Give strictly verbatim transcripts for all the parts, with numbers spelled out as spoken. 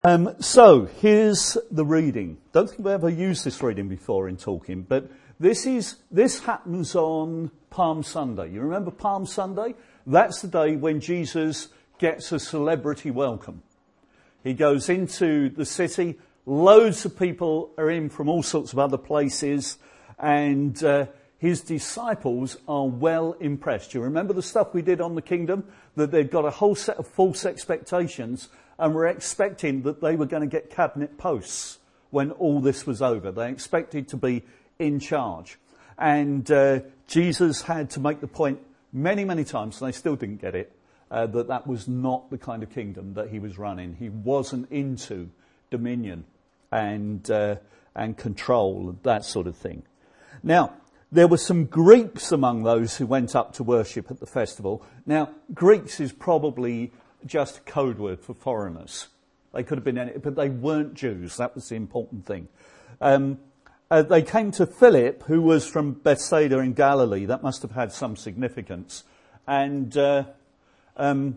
Um, so, here's the reading. Don't think we've ever used this reading before in talking, but this is this happens on Palm Sunday. You remember Palm Sunday? That's the day when Jesus gets a celebrity welcome. He goes into the city, loads of people are in from all sorts of other places, and uh, his disciples are well impressed. You remember the stuff we did on the kingdom? That they've got a whole set of false expectations, and were expecting that they were going to get cabinet posts when all this was over. They expected to be in charge. And uh, Jesus had to make the point many, many times, and they still didn't get it, uh, that that was not the kind of kingdom that he was running. He wasn't into dominion and uh, and control, that sort of thing. Now, there were some Greeks among those who went up to worship at the festival. Now, Greeks is probably just a code word for foreigners. They could have been any, but they weren't Jews. That was the important thing. Um, uh, they came to Philip, who was from Bethsaida in Galilee. That must have had some significance. And uh, um,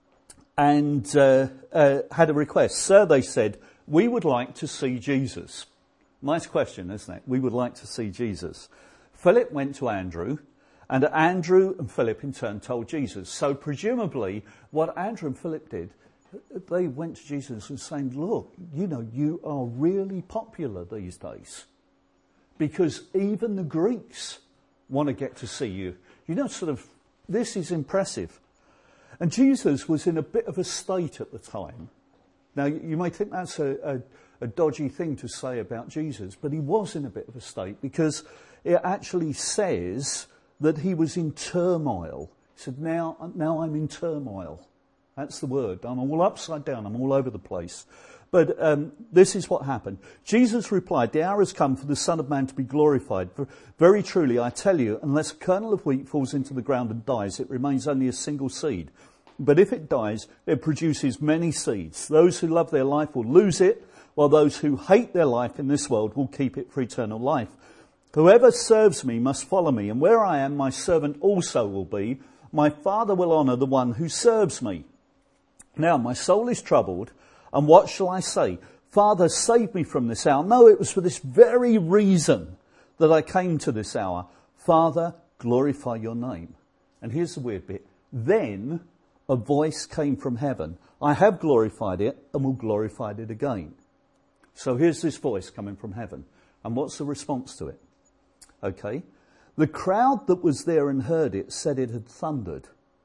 and uh, uh, had a request. Sir, they said, we would like to see Jesus. Nice question, isn't it? We would like to see Jesus. Philip went to Andrew, and Andrew and Philip in turn told Jesus. So presumably what Andrew and Philip did, they went to Jesus and saying, look, you know, you are really popular these days because even the Greeks want to get to see you. You know, sort of, this is impressive. And Jesus was in a bit of a state at the time. Now, you may think that's a, a, a dodgy thing to say about Jesus, but he was in a bit of a state because it actually says that he was in turmoil. He said, now, now I'm in turmoil. That's the word. I'm all upside down. I'm all over the place. But um, this is what happened. Jesus replied, the hour has come for the Son of Man to be glorified. For very truly, I tell you, unless a kernel of wheat falls into the ground and dies, it remains only a single seed. But if it dies, it produces many seeds. Those who love their life will lose it, while those who hate their life in this world will keep it for eternal life. Whoever serves me must follow me, and where I am, my servant also will be. My Father will honour the one who serves me. Now, my soul is troubled, and what shall I say? Father, save me from this hour. No, it was for this very reason that I came to this hour. Father, glorify your name. And here's the weird bit. Then a voice came from heaven. I have glorified it and will glorify it again. So here's this voice coming from heaven. And what's the response to it? Okay. The crowd that was there and heard it said it had thundered.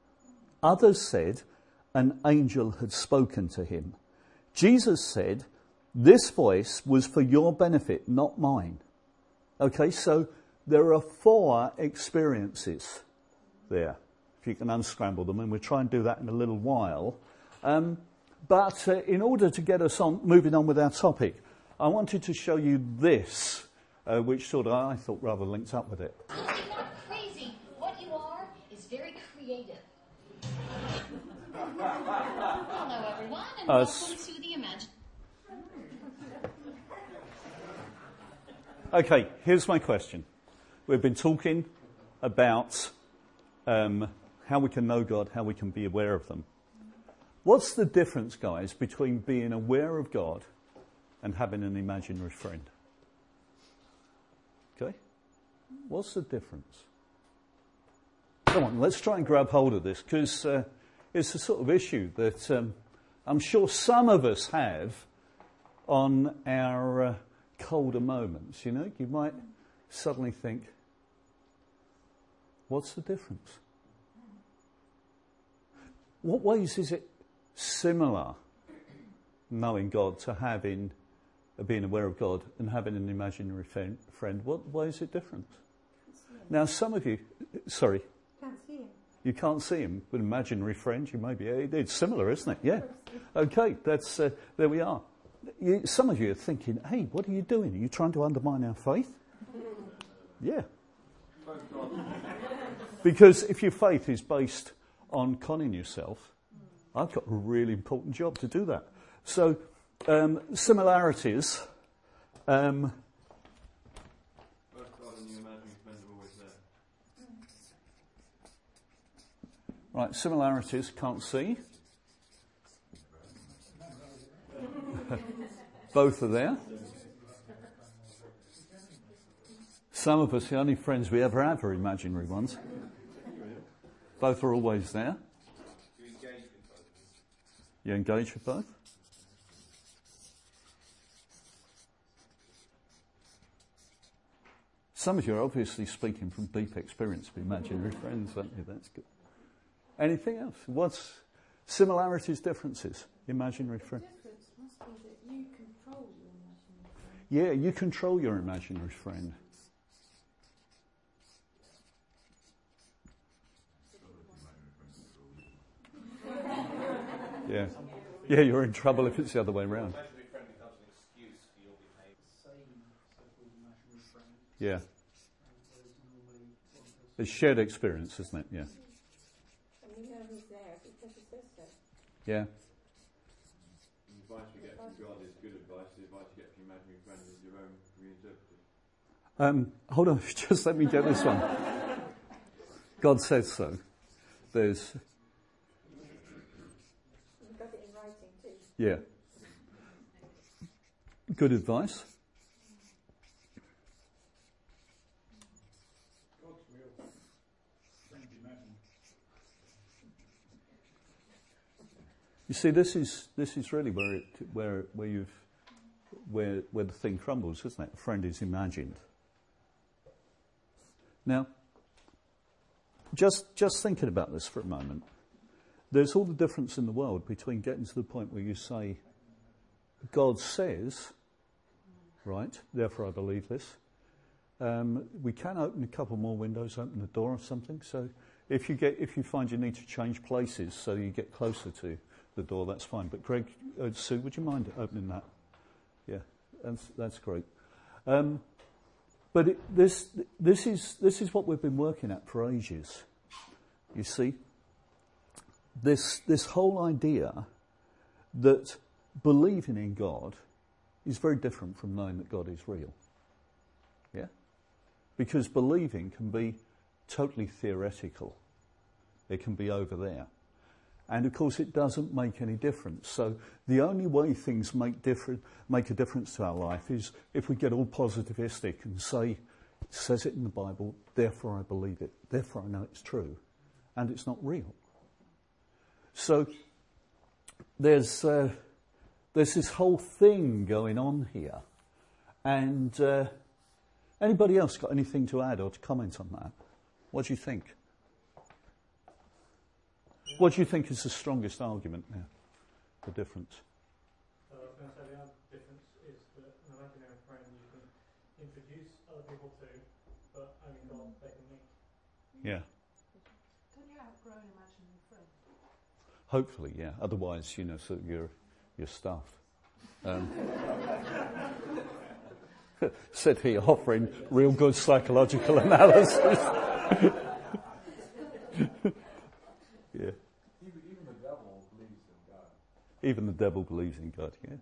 Others said an angel had spoken to him. Jesus said, this voice was for your benefit, not mine. Okay, so there are four experiences there, if you can unscramble them, and we'll try and do that in a little while. Um, but uh, in order to get us on, moving on with our topic, I wanted to show you this. Uh, which sort of, I thought, rather linked up with it. You're not crazy. What you are is very creative. Hello, everyone, and Uh, welcome to the Imagine. Okay, here's my question. We've been talking about um, how we can know God, how we can be aware of them. What's the difference, guys, between being aware of God and having an imaginary friend? Okay? What's the difference? Come on, let's try and grab hold of this, because uh, it's the sort of issue that um, I'm sure some of us have on our uh, colder moments. You know, you might suddenly think, what's the difference? What ways is it similar, knowing God, to having uh, being aware of God and having an imaginary friend? friend? What why is it different? Now, some of you, sorry, Can't see him. you can't see him. With an imaginary friend, you may be. It's similar, isn't it? Yeah. Okay, that's uh, there we are. You, some of you are thinking, "Hey, what are you doing? Are you trying to undermine our faith?" Yeah. Because if your faith is based on conning yourself, I've got a really important job to do that. So, um, similarities. Um, right, similarities, can't see. Both are there. Some of us, the only friends we ever have are imaginary ones. Both are always there. You engage with both? Some of you are obviously speaking from deep experience of imaginary friends, aren't you? That's good. Anything else? What's similarities, differences? Imaginary friend. The difference must be that you control your imaginary friend. Yeah, you control your imaginary friend. Yeah. Yeah, you're in trouble if it's the other way around. Yeah. It's shared experience, isn't it? Yeah. And you know who's there because he says so. Yeah. The advice you get from God is good advice. The advice you get from your imaginary friend is your own reinterpreted. Um, hold on, just let me get this one. God says so. There's... You've got it in writing too. Yeah. Good advice. You see, this is this is really where it where where you've where where the thing crumbles, isn't it? A friend is imagined. Now, just just thinking about this for a moment, there's all the difference in the world between getting to the point where you say, God says, right? Therefore, I believe this. Um, we can open a couple more windows, open the door or something. So, if you get if you find you need to change places so you get closer to the door, that's fine. But Greg, uh, Sue, would you mind opening that? Yeah, that's, that's great. Um, but it, this this is this is what we've been working at for ages. You see, this this whole idea that believing in God is very different from knowing that God is real. Yeah, because believing can be totally theoretical. It can be over there. And of course, it doesn't make any difference. So the only way things make different, make a difference to our life is if we get all positivistic and say, it says it in the Bible, therefore I believe it, therefore I know it's true, and it's not real. So there's uh, there's this whole thing going on here, and uh, anybody else got anything to add or to comment on that? What do you think? What do you think is the strongest argument there, the difference? Uh, I was going to say the other difference is that an imaginary friend you can introduce other people to, but only God they can meet. Yeah. Don't you outgrow an imaginary friend? Hopefully, yeah. Otherwise, you know, so you're, you're stuffed. Um, said he, offering real good psychological analysis. Yeah. Even, even the devil believes in God. Even the devil believes in God, yeah.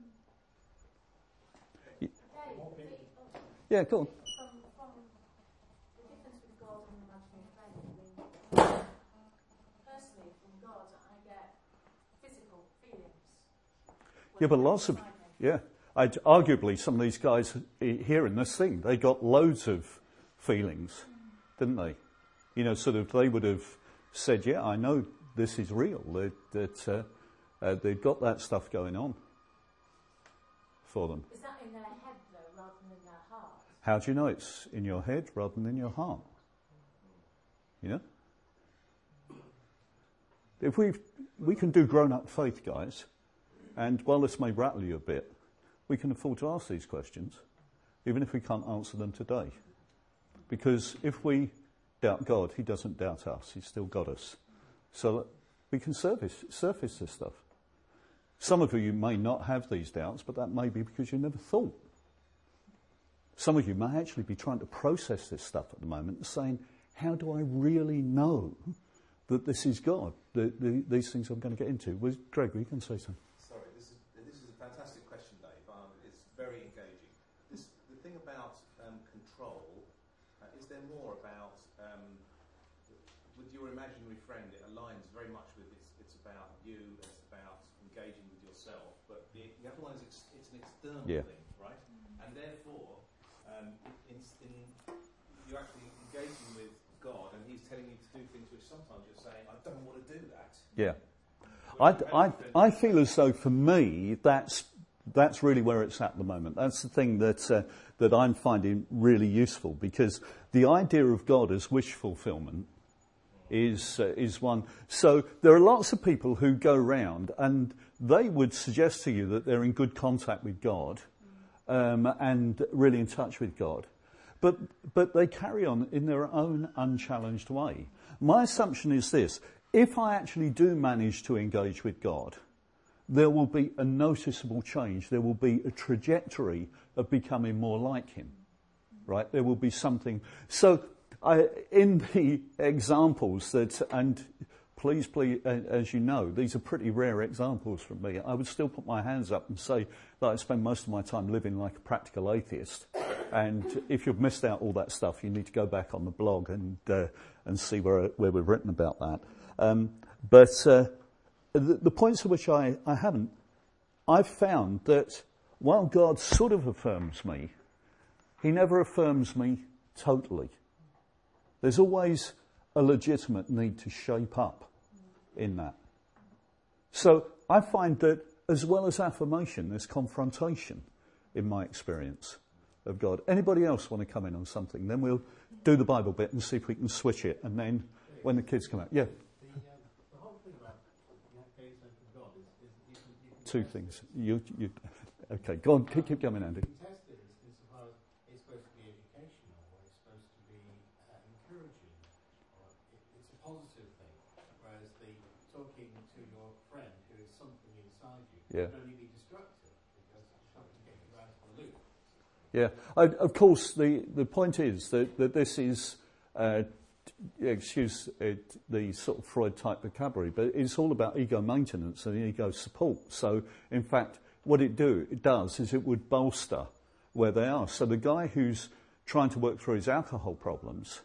Y- Yeah, go on. From, from the difference with God and imaginary friend, I mean, personally, from God, I get physical feelings. Yeah, but lots of, yeah. I'd, arguably, some of these guys here in this thing, they got loads of feelings, didn't they? You know, sort of, they would have said, yeah, I know this is real, that, that uh, uh, they've got that stuff going on for them. Is that in their head, though, rather than in their heart? How do you know it's in your head rather than in your heart? You know? If we we can do grown-up faith, guys, and while this may rattle you a bit, we can afford to ask these questions, even if we can't answer them today. Because if we doubt God, he doesn't doubt us, he's still got us. So we can surface, surface this stuff. Some of you may not have these doubts, but that may be because you never thought. Some of you may actually be trying to process this stuff at the moment and saying, how do I really know that this is God, the, the, these things I'm going to get into? Well, Greg, you can say something. Sorry, this is this is a fantastic question, Dave. Um, it's very engaging. This, the thing about um, control, uh, is there more about, um, with your imaginary friend, it aligns very much with it's, it's about you, it's about engaging with yourself, but the, the other one is ex- it's external Yeah. thing, right? And therefore, um, in, in, you're actually engaging with God, and He's telling you to do things which sometimes you're saying, I don't want to do that. Yeah. I, I, I feel as though for me that's that's really where it's at the moment. That's the thing that uh, that I'm finding really useful, because the idea of God as wish fulfillment is uh, is one. So there are lots of people who go around and they would suggest to you that they're in good contact with God um, and really in touch with God, but but they carry on in their own unchallenged way. My assumption is this: if I actually do manage to engage with God, there will be a noticeable change. There will be a trajectory of becoming more like Him, right? There will be something. So I, in the examples that, and please, please, as you know, these are pretty rare examples from me. I would still put my hands up and say that I spend most of my time living like a practical atheist. And if you've missed out all that stuff, you need to go back on the blog and uh, and see where where we've written about that. Um, but uh, the, the points at which I, I haven't, I've found that while God sort of affirms me, He never affirms me totally. There's always a legitimate need to shape up in that. So I find that as well as affirmation, there's confrontation in my experience of God. Anybody else want to come in on something? Then we'll do the Bible bit and see if we can switch it. And then when the kids come out. Yeah. The whole thing about engagement with God is, is you can, you can Two things. You, you, okay, go on. Keep, keep going, Andy. You can test it insofar as it's supposed to be educational, or it's supposed to be uh, encouraging, or it, it's a positive thing. Whereas the talking to your friend who is something inside you Yeah. can only be destructive, because it's not going to get you out of the loop. Yeah. I, of course, the, the point is that, that this is, uh, excuse it, the sort of Freud type vocabulary, but it's all about ego maintenance and ego support. So, in fact, what it do it does is it would bolster where they are. So the guy who's trying to work through his alcohol problems,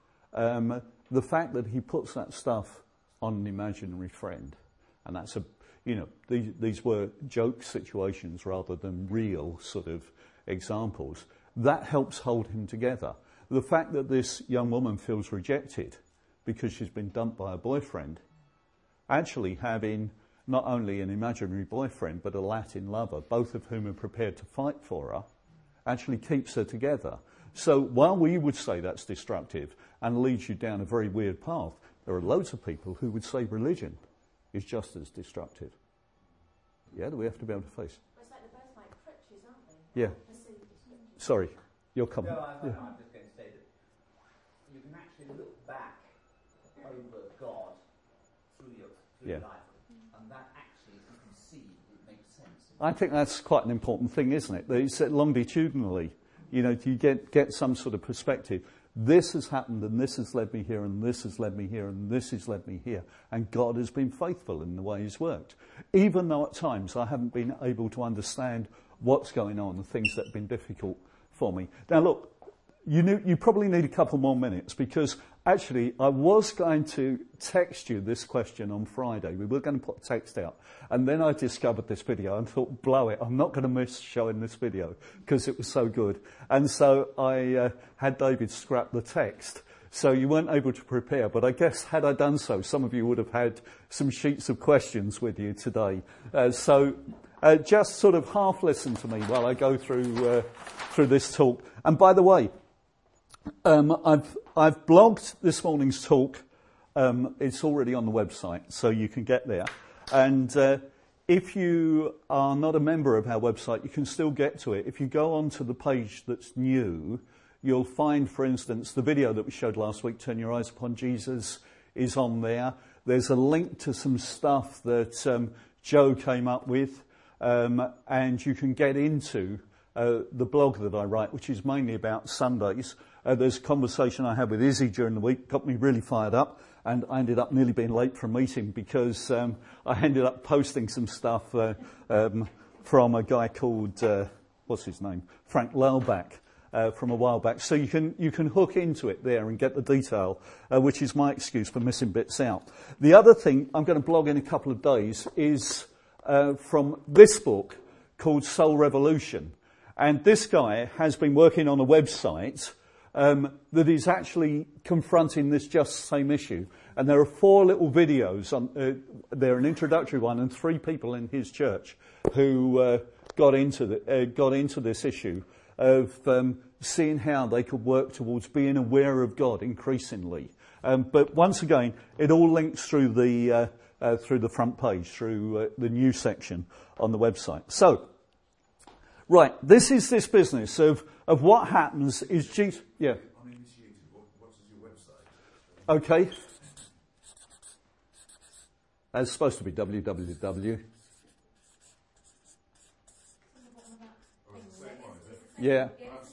um, the fact that he puts that stuff on an imaginary friend, and that's a, you know, these, these were joke situations rather than real sort of examples, that helps hold him together. The fact that this young woman feels rejected because she's been dumped by a boyfriend, actually having not only an imaginary boyfriend but a Latin lover, both of whom are prepared to fight for her, actually keeps her together. So while we would say that's destructive and leads you down a very weird path, there are loads of people who would say religion is just as destructive. Yeah, that we have to be able to face. Well, it's like they're both like crutches, aren't they? Yeah. Perceived as crutches. Sorry, your comment. No, I, Yeah. I'm just going to say that you can actually look back over God through your through Yeah. life, and that actually, if you can see, it makes sense. I think that's quite an important thing, isn't it? That it's longitudinally, you know, you get, get some sort of perspective. This has happened, and this has led me here, and this has led me here, and this has led me here. And God has been faithful in the way He's worked. Even though at times I haven't been able to understand what's going on, the things that have been difficult for me. Now look, you knew, you probably need a couple more minutes, because actually I was going to text you this question on Friday. We were going to put a text out. And then I discovered this video and thought, blow it, I'm not going to miss showing this video because it was so good. And so I uh, had David scrap the text. So you weren't able to prepare, but I guess had I done so, some of you would have had some sheets of questions with you today. Uh, so uh, just sort of half listen to me while I go through uh, through this talk. And by the way, um, I've I've blogged this morning's talk. Um, it's already on the website, so you can get there. And uh, if you are not a member of our website, you can still get to it. If you go onto the page that's new, you'll find, for instance, the video that we showed last week, Turn Your Eyes Upon Jesus, is on there. There's a link to some stuff that um, Joe came up with, um, and you can get into uh, the blog that I write, which is mainly about Sundays. Uh, there's a conversation I had with Izzy during the week, got me really fired up, and I ended up nearly being late for a meeting because um, I ended up posting some stuff uh, um, from a guy called, uh, what's his name, Frank Lelbach. Uh, from a while back. So you can you can hook into it there and get the detail, uh, which is my excuse for missing bits out. The other thing I'm going to blog in a couple of days is uh, from this book called Soul Revolution. And this guy has been working on a website um, that is actually confronting this just same issue. And there are four little videos. On, uh, they're an introductory one, and three people in his church who uh, got into the, uh, got into this issue of um, seeing how they could work towards being aware of God increasingly. Um, but once again, it all links through the uh, uh, through the front page, through uh, the news section on the website. So, right, this is this business of of what happens is Jesus. Yeah. Uninitiated. What, what is your website? Okay. It's supposed to be w w w. Yeah.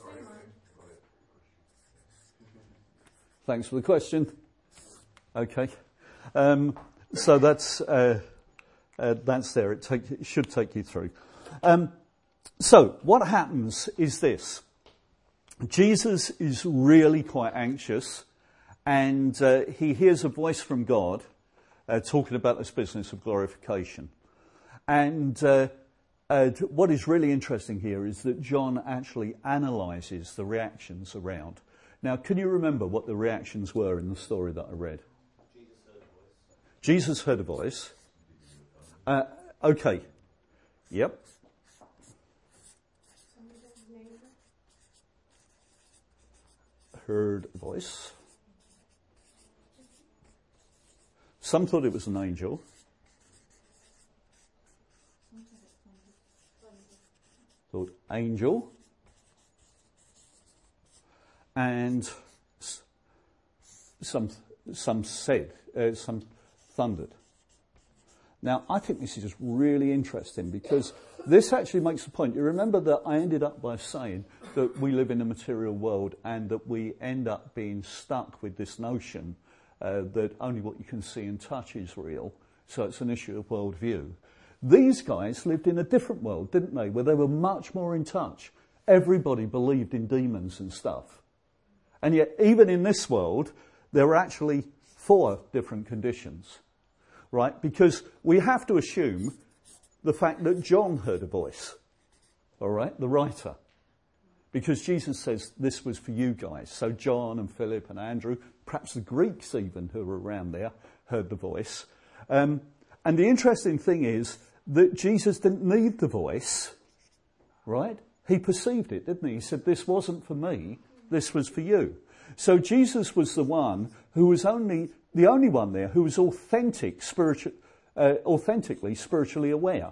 Thanks for the question. Okay. Um, so that's uh, uh, that's there. It, take, it should take you through. Um, so what happens is this. Jesus is really quite anxious, and uh, he hears a voice from God uh, talking about this business of glorification. And uh, uh, what is really interesting here is that John actually analyses the reactions around. Now, can you remember what the reactions were in the story that I read? Jesus heard a voice. Uh, okay. Yep. Heard a voice. Some thought it was an angel. Thought angel. And some some said, uh, some thundered. Now, I think this is just really interesting because this actually makes the point. You remember that I ended up by saying that we live in a material world and that we end up being stuck with this notion uh, that only what you can see and touch is real. So it's an issue of worldview. These guys lived in a different world, didn't they, where they were much more in touch. Everybody believed in demons and stuff. And yet, even in this world, there are actually four different conditions, right? Because we have to assume the fact that John heard a voice, all right, the writer. Because Jesus says this was for you guys. So John and Philip and Andrew, perhaps the Greeks even who were around there, heard the voice. Um, and the interesting thing is that Jesus didn't need the voice, right? He perceived it, didn't he? He said, this wasn't for me. This was for you. So Jesus was the one who was only the only one there who was authentic, spiritual, uh, authentically spiritually aware.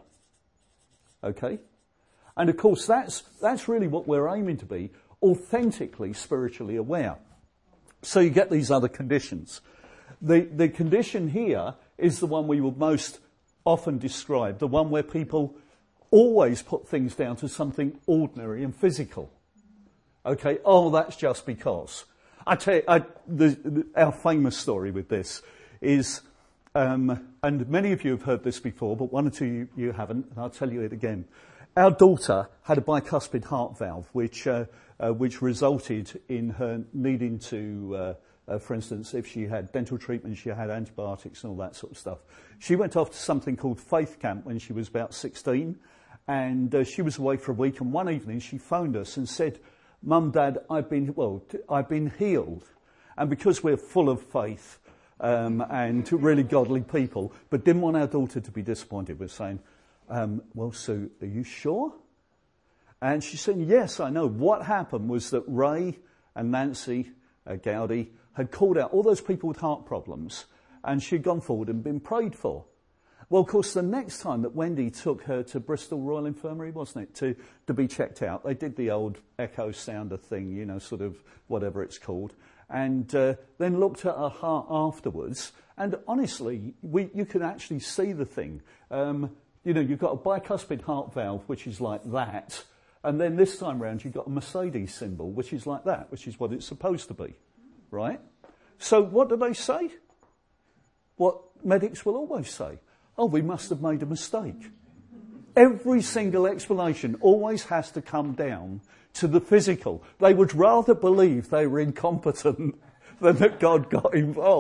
Okay, and of course that's that's really what we're aiming to be: authentically spiritually aware. So you get these other conditions. The the condition here is the one we would most often describe, the one where people always put things down to something ordinary and physical. Okay, oh, that's just because. I tell you, I, the, the, our famous story with this is, um, and many of you have heard this before, but one or two you, you haven't, and I'll tell you it again. Our daughter had a bicuspid heart valve, which uh, uh, which resulted in her needing to, uh, uh, for instance, if she had dental treatment, she had antibiotics and all that sort of stuff. She went off to something called Faith Camp when she was about sixteen, and uh, she was away for a week, and one evening she phoned us and said, Mum, Dad, I've been, well, I've been healed. And because we're full of faith um, and really godly people, but didn't want our daughter to be disappointed, we're saying, um, well, Sue, are you sure? And she said, yes, I know. What happened was that Ray and Nancy uh, Gowdy had called out all those people with heart problems, and she'd gone forward and been prayed for. Well, of course, the next time that Wendy took her to Bristol Royal Infirmary, wasn't it, to, to be checked out, they did the old echo sounder thing, you know, sort of whatever it's called, and uh, then looked at her heart afterwards, and honestly, we, you can actually see the thing. Um, you know, you've got a bicuspid heart valve, which is like that, and then this time round you've got a Mercedes symbol, which is like that, which is what it's supposed to be, right? So what do they say? What medics will always say. Oh, we must have made a mistake. Every single explanation always has to come down to the physical. They would rather believe they were incompetent than that God got involved.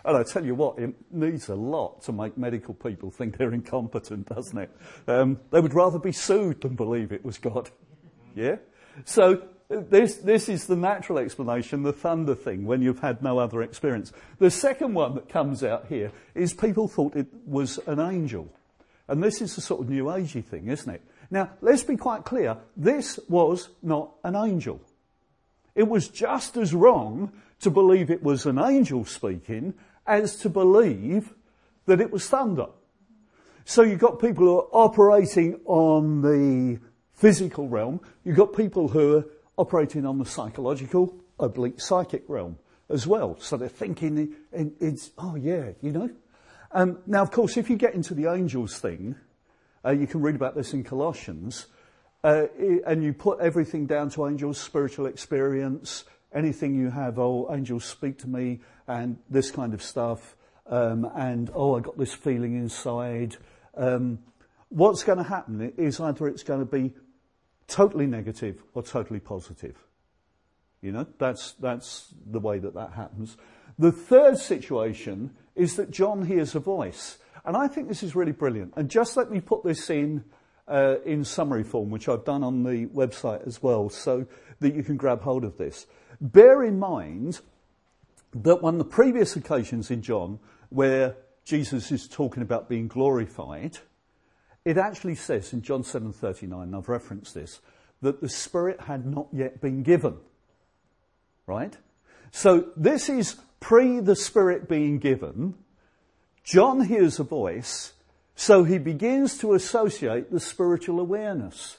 And I tell you what, it needs a lot to make medical people think they're incompetent, doesn't it? Um, they would rather be sued than believe it was God. Yeah? So this this is the natural explanation, the thunder thing, when you've had no other experience. The second one that comes out here is people thought it was an angel. And this is the sort of New Agey thing, isn't it? Now, let's be quite clear. This was not an angel. It was just as wrong to believe it was an angel speaking as to believe that it was thunder. So you've got people who are operating on the physical realm. You've got people who are operating on the psychological, oblique psychic realm as well. So they're thinking it's, oh yeah, you know. Um, now, of course, if you get into the angels thing, uh, you can read about this in Colossians, uh, and you put everything down to angels' spiritual experience, anything you have, oh, angels speak to me, and this kind of stuff, um, and, oh, I got this feeling inside. Um, what's going to happen is either it's going to be totally negative or totally positive. You know, that's that's the way that that happens. The third situation is that John hears a voice. And I think this is really brilliant. And just let me put this in uh, in summary form, which I've done on the website as well, so that you can grab hold of this. Bear in mind that on the previous occasions in John where Jesus is talking about being glorified, it actually says in John seven thirty-nine, and I've referenced this, that the Spirit had not yet been given. Right? So this is pre the Spirit being given. John hears a voice, so he begins to associate the spiritual awareness.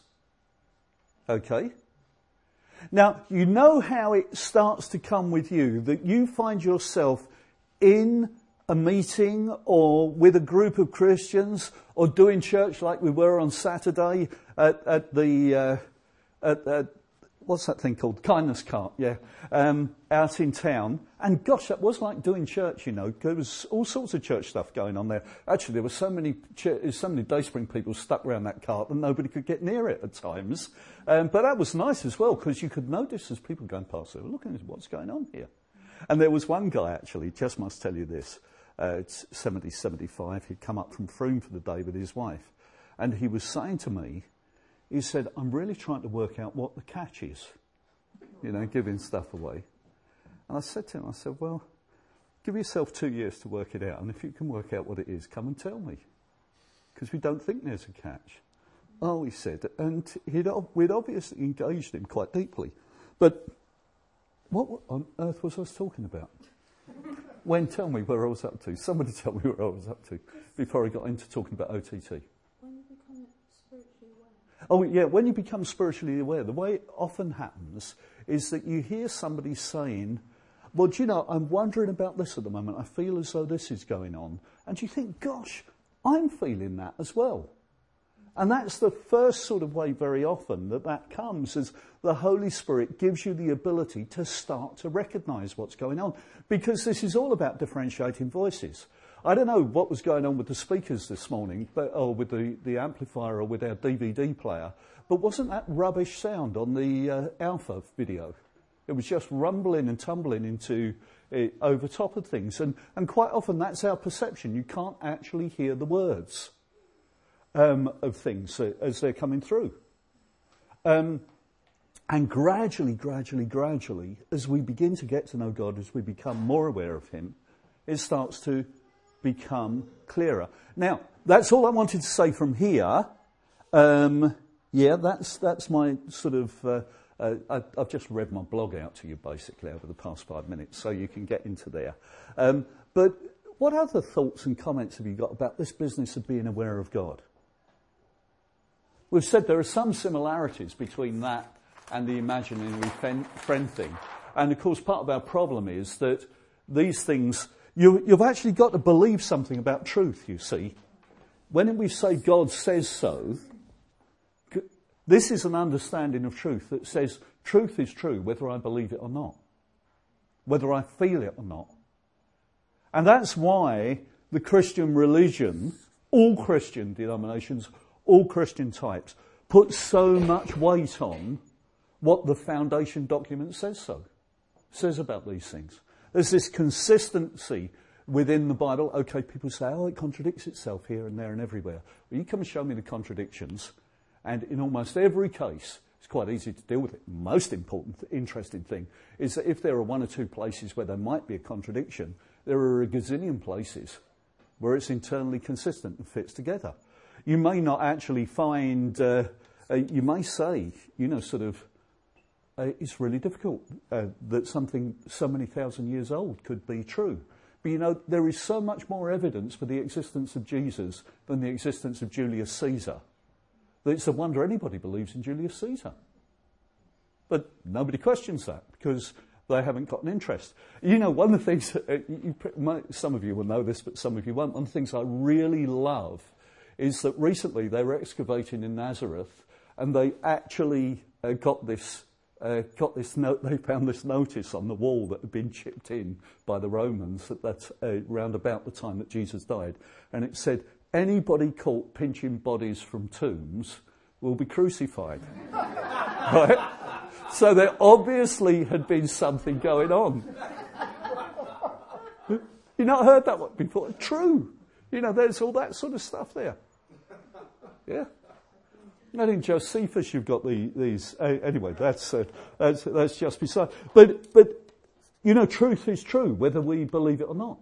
Okay? Now, you know how it starts to come with you, that you find yourself in a meeting or with a group of Christians or doing church like we were on Saturday at, at the, uh, at, at, what's that thing called? Kindness Cart, yeah, um, out in town. And gosh, that was like doing church, you know. There was all sorts of church stuff going on there. Actually, there were so many ch- so many Dayspring people stuck around that cart that nobody could get near it at times. Um, but that was nice as well, because you could notice as people going past, they were looking at what's going on here. And there was one guy, actually, just must tell you this, uh, it's seventy, seventy-five, he'd come up from Frome for the day with his wife. And he was saying to me, he said, I'm really trying to work out what the catch is, you know, giving stuff away. And I said to him, I said, well, give yourself two years to work it out. And if you can work out what it is, come and tell me. Because we don't think there's a catch. Oh, he said, and he'd, we'd obviously engaged him quite deeply. But what on earth was I talking about? When, tell me where I was up to. Somebody tell me where I was up to before I got into talking about O T T. Oh, yeah, when you become spiritually aware, the way it often happens is that you hear somebody saying, well, do you know, I'm wondering about this at the moment. I feel as though this is going on. And you think, gosh, I'm feeling that as well. And that's the first sort of way very often that that comes, is the Holy Spirit gives you the ability to start to recognise what's going on. Because this is all about differentiating voices. I don't know what was going on with the speakers this morning, but, or with the, the amplifier or with our D V D player, but wasn't that rubbish sound on the uh, Alpha video? It was just rumbling and tumbling into uh, over top of things. And, and quite often that's our perception. You can't actually hear the words um, of things uh, as they're coming through. Um, and gradually, gradually, gradually, as we begin to get to know God, as we become more aware of Him, it starts to become clearer. Now, that's all I wanted to say from here. Um, yeah, that's that's my sort of... Uh, uh, I, I've just read my blog out to you, basically, over the past five minutes, so you can get into there. Um, but what other thoughts and comments have you got about this business of being aware of God? We've said there are some similarities between that and the imaginary friend thing. And, of course, part of our problem is that these things... You, you've actually got to believe something about truth, you see. When we say God says so, this is an understanding of truth that says truth is true whether I believe it or not, whether I feel it or not. And that's why the Christian religion, all Christian denominations, all Christian types, put so much weight on what the foundation document says so, says about these things. There's this consistency within the Bible. Okay, people say, oh, it contradicts itself here and there and everywhere. Well, you come and show me the contradictions, and in almost every case, it's quite easy to deal with it. Most important, interesting thing is that if there are one or two places where there might be a contradiction, there are a gazillion places where it's internally consistent and fits together. You may not actually find, uh, uh, you may say, you know, sort of, uh, it's really difficult uh, that something so many thousand years old could be true. But, you know, there is so much more evidence for the existence of Jesus than the existence of Julius Caesar. It's a wonder anybody believes in Julius Caesar. But nobody questions that because they haven't got an interest. You know, one of the things, uh, you, you, some of you will know this, but some of you won't. One of the things I really love is that recently they were excavating in Nazareth and they actually uh, got this, uh, got this note, they found this notice on the wall that had been chipped in by the Romans at that, uh, round about the time that Jesus died. And it said, anybody caught pinching bodies from tombs will be crucified. Right? So there obviously had been something going on. You've not heard that one before? True. You know, there's all that sort of stuff there. Yeah. And in Josephus you've got the, these... Uh, anyway, that's, uh, that's that's just beside... But, but, you know, truth is true, whether we believe it or not.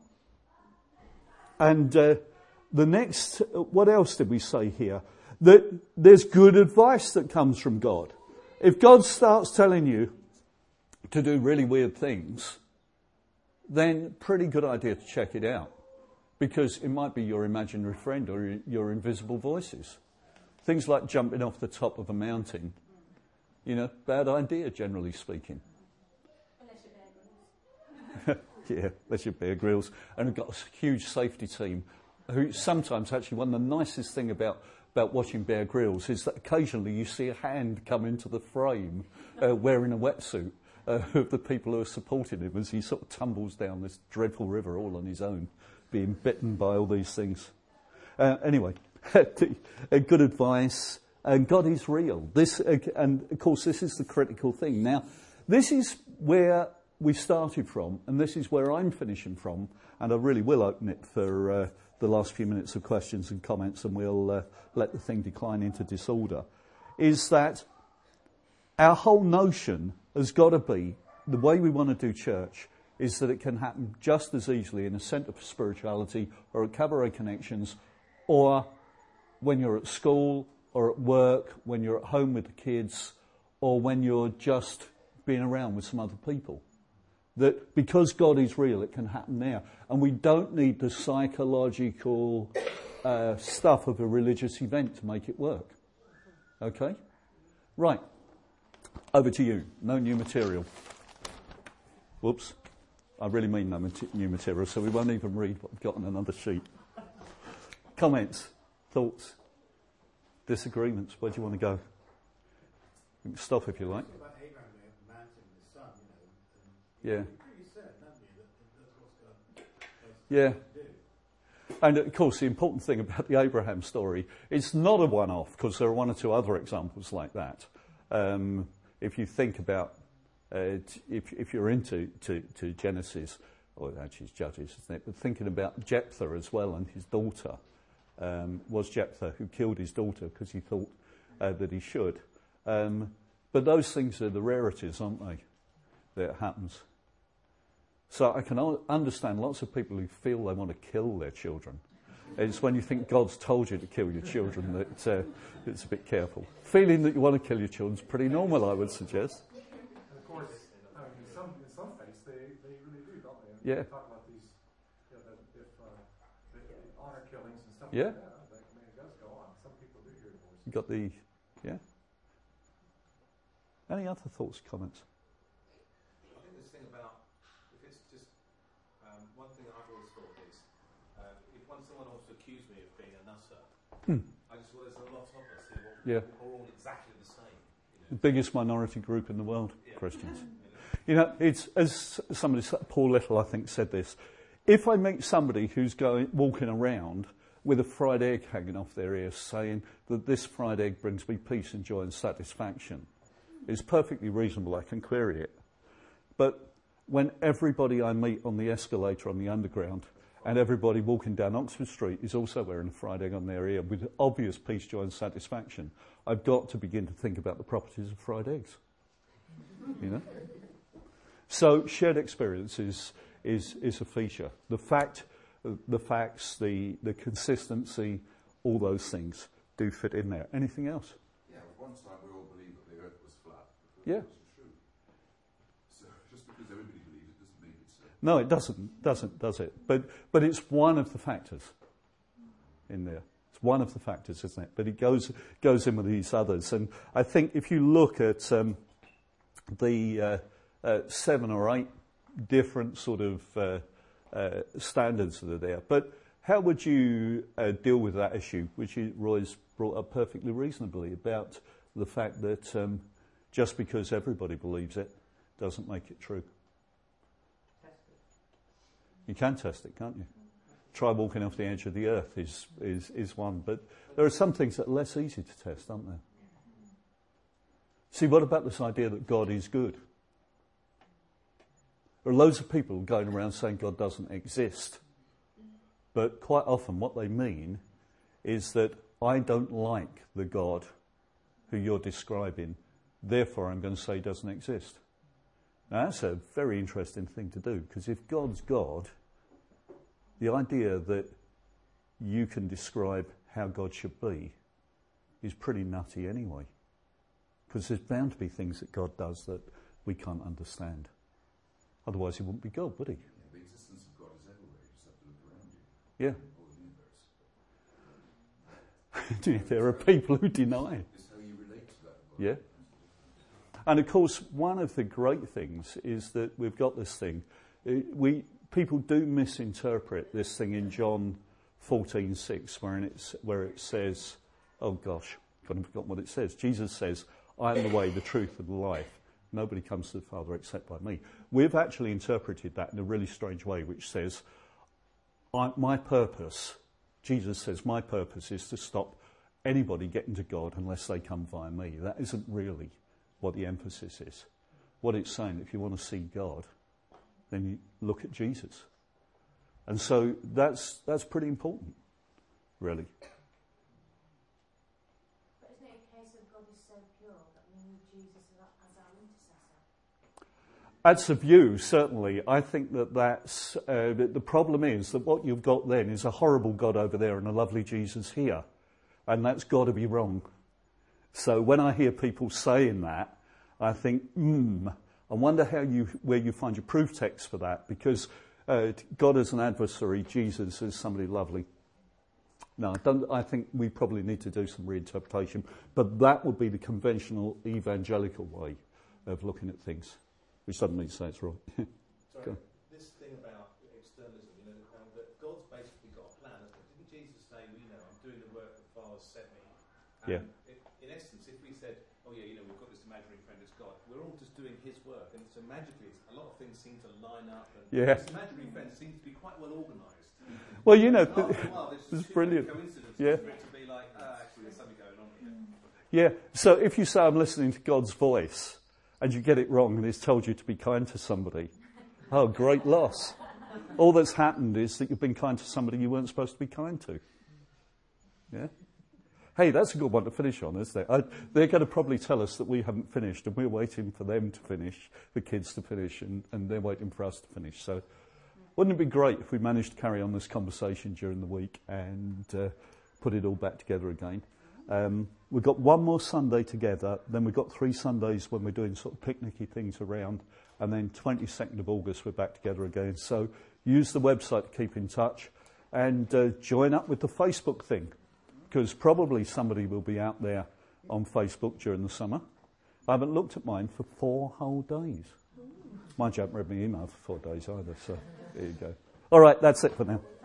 And... Uh, The next, what else did we say here? That there's good advice that comes from God. If God starts telling you to do really weird things, then pretty good idea to check it out. Because it might be your imaginary friend or your invisible voices. Things like jumping off the top of a mountain. You know, bad idea, generally speaking. Unless you're Bear Grylls. Yeah, unless you're Bear Grylls. And we've got a huge safety team who sometimes actually, one of the nicest thing about, about watching Bear Grylls is that occasionally you see a hand come into the frame uh, wearing a wetsuit uh, of the people who are supporting him as he sort of tumbles down this dreadful river all on his own, being bitten by all these things. Uh, anyway, uh, good advice. And God is real. This, uh, and of course, this is the critical thing. Now, this is where we started from, and this is where I'm finishing from, and I really will open it for... Uh, the last few minutes of questions and comments, and we'll uh, let the thing decline into disorder, is that our whole notion has got to be, the way we want to do church, is that it can happen just as easily in a centre for spirituality or at cabaret connections, or when you're at school or at work, when you're at home with the kids, or when you're just being around with some other people. That because God is real, it can happen there. And we don't need the psychological uh, stuff of a religious event to make it work. Okay? Right. Over to you. No new material. Whoops. I really mean no mat- new material, so we won't even read what I've got on another sheet. Comments? Thoughts? Disagreements? Where do you want to go? You can stop if you like. Yeah. Yeah. And of course, the important thing about the Abraham story, it's not a one-off, because there are one or two other examples like that. Um, if you think about, uh, if, if you're into to, to Genesis, or actually it's Judges, isn't it? But thinking about Jephthah as well and his daughter, um, was Jephthah who killed his daughter because he thought uh, that he should. Um, but those things are the rarities, aren't they? That it happens. So I can understand lots of people who feel they want to kill their children. It's when you think God's told you to kill your children that uh, it's a bit careful. Feeling that you want to kill your children is pretty normal, I would suggest. And of course, um, in some in some faiths they, they really do, don't they? And Yeah. They talk about these, you know, the, if, uh, the, the honor killings and stuff Yeah. like that. Like, I mean, it does go on. Some people do hear voices. You got the, yeah. Any other thoughts, comments? I think this thing about, if it's just, um, one thing I've always thought is, uh, if when someone wants to accuse me of being a nusser, Hmm. I just, well, there's a lot of us who are, Yeah. are all exactly the same. You The know? biggest minority group in the world, Yeah. Christians. You know, it's, as somebody, Paul Little, I think, said this. If I meet somebody who's going, walking around with a fried egg hanging off their ear saying that this fried egg brings me peace and joy and satisfaction, it's perfectly reasonable, I can query it. But when everybody I meet on the escalator on the underground and everybody walking down Oxford Street is also wearing a fried egg on their ear with obvious peace, joy and satisfaction, I've got to begin to think about the properties of fried eggs. You know? So shared experience is, is, is a feature. The fact, the facts, the, the consistency, all those things do fit in there. Anything else? Yeah, at one time we all believed that the earth was flat. But Yeah. it wasn't true. So just because everybody believes it doesn't mean it's... Uh, No, it doesn't, doesn't, does it? But, but it's one of the factors in there. It's one of the factors, isn't it? But it goes, goes in with these others. And I think if you look at um, the uh, uh, seven or eight different sort of uh, uh, standards that are there, but how would you uh, deal with that issue, which you, Roy's brought up perfectly reasonably, about the fact that um, just because everybody believes it doesn't make it true? Test it. You can test it, can't you? Try walking off the edge of the earth is, is, is one, but there are some things that are less easy to test, aren't there? See, what about this idea that God is good? There are loads of people going around saying God doesn't exist. But quite often what they mean is that I don't like the God who you're describing, therefore I'm going to say he doesn't exist. Now that's a very interesting thing to do, because if God's God, the idea that you can describe how God should be is pretty nutty anyway. Because there's bound to be things that God does that we can't understand. Otherwise he wouldn't be God, would he? yeah, the existence of God is everywhere. You just have to look around you. Yeah. All the universe. There are people who deny. It's how you relate to that God. Yeah. And of course, one of the great things is that we've got this thing. It, we people do misinterpret this thing in John fourteen six, where it's where it says, "Oh gosh, I've kind of forgotten what it says." Jesus says, "I am the way, the truth, and the life. Nobody comes to the Father except by me." We've actually interpreted that in a really strange way, which says, I, "My purpose," Jesus says, "my purpose is to stop anybody getting to God unless they come via me." That isn't really what the emphasis is. What it's saying, if you want to see God, then you look at Jesus. And so that's that's pretty important, really. But isn't it a case of God is so pure that we need Jesus as our, as our intercessor? That's a view, certainly. I think that that's... Uh, the problem is that what you've got then is a horrible God over there and a lovely Jesus here. And that's got to be wrong. So when I hear people saying that, I think, hmm, I wonder how you, where you find your proof text for that, because uh, God as an adversary, Jesus as somebody lovely. No, I, don't, I think we probably need to do some reinterpretation, but that would be the conventional evangelical way of looking at things, which doesn't mean to say it's wrong. Sorry, this thing about externalism, you know, um, that God's basically got a plan. Didn't Jesus say, well, you know, I'm doing the work the Father sent me? And Yeah. It, in essence, if we said, oh yeah, you know, we've got this imaginary friend as God, we're all just doing his work, and so magically, it's, a lot of things seem to line up, and Yeah. this imaginary friend seems to be quite well organised. Well, you know, After a while, there's this is just brilliant. coincidence Yeah. for it to be like, ah, actually, there's something going on here. Yeah, so if you say I'm listening to God's voice and you get it wrong and it's told you to be kind to somebody, oh, great loss. All that's happened is that you've been kind to somebody you weren't supposed to be kind to. Yeah? Hey, that's a good one to finish on, isn't it? I, they're going to probably tell us that we haven't finished and we're waiting for them to finish, the kids to finish, and, and they're waiting for us to finish. So wouldn't it be great if we managed to carry on this conversation during the week and uh, put it all back together again? Um, we've got one more Sunday together, then we've got three Sundays when we're doing sort of picnicky things around, and then twenty-second of August we're back together again. So use the website to keep in touch and uh, join up with the Facebook thing, because probably somebody will be out there on Facebook during the summer. I haven't looked at mine for four whole days. Mind you, I haven't read my email for four days either, so there you go. All right, that's it for now.